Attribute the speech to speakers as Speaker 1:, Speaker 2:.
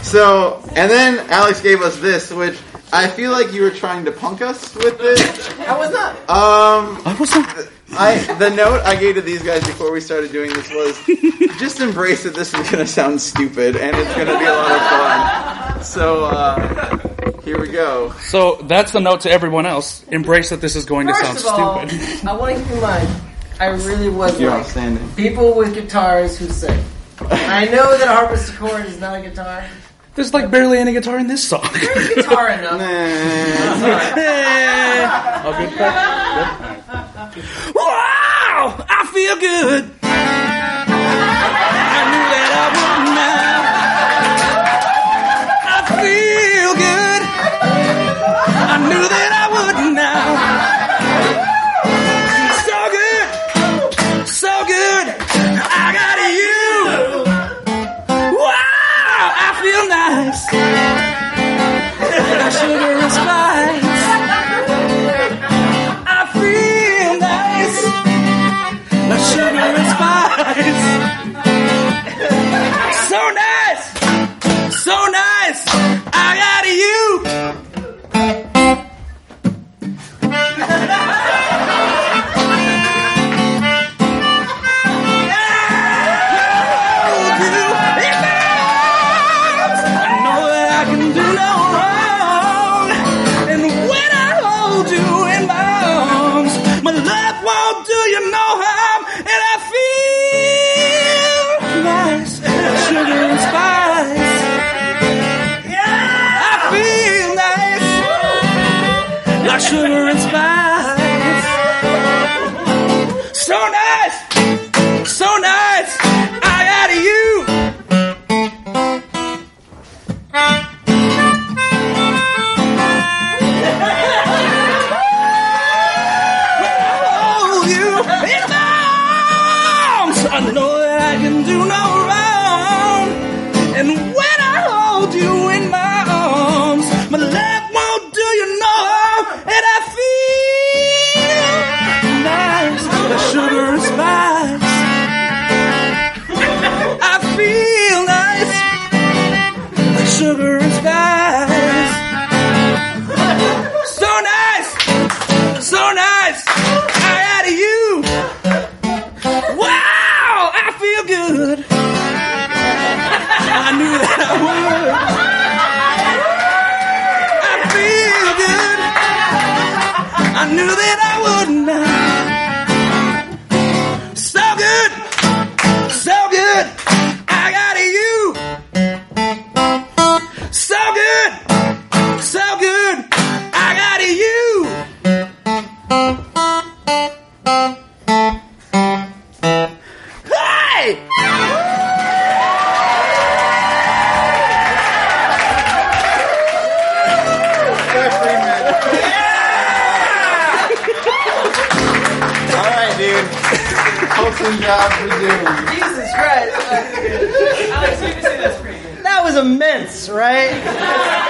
Speaker 1: So, and then Alex gave us this, which I feel like you were trying to punk us with this.
Speaker 2: I was not.
Speaker 3: I was not.
Speaker 1: The note I gave to these guys before we started doing this was, just embrace that this is going to sound stupid, and it's going to be a lot of fun. So, here we go.
Speaker 3: So, that's the note to everyone else. Embrace that this is going to sound
Speaker 2: First of all,
Speaker 3: stupid.
Speaker 2: I want to keep in mind, I really was
Speaker 1: You're
Speaker 2: like
Speaker 1: outstanding.
Speaker 2: people with guitars who sing. I know that a harpsichord is not a guitar.
Speaker 3: There's like barely any guitar in this song.
Speaker 2: There's guitar enough.
Speaker 3: Oh, good crack. Wow! I feel good. I knew that I would now. I feel good. I knew that I would now. So good. So good. I got you. Wow! I feel nice. Like sugar and spice. I feel nice. Like sugar and spice. So nice. So nice. I got you. Sugar and spice. So nice. So nice. I got you. Hold you in my arms. I know that I can do no wrong. And when I hold you in my arms, my love won't do you no harm. And I feel nice, like sugar and spice. I feel nice, like sugar and spice. So nice, so nice. I got you. Wow, I feel good. I knew that I would. I knew that I would not. So good, so good, I got you. So good, so good, I got you. Hey!
Speaker 1: Awesome job for doing.
Speaker 2: Jesus Christ.
Speaker 4: Alex, you can say that's pretty good.
Speaker 2: That was immense, right?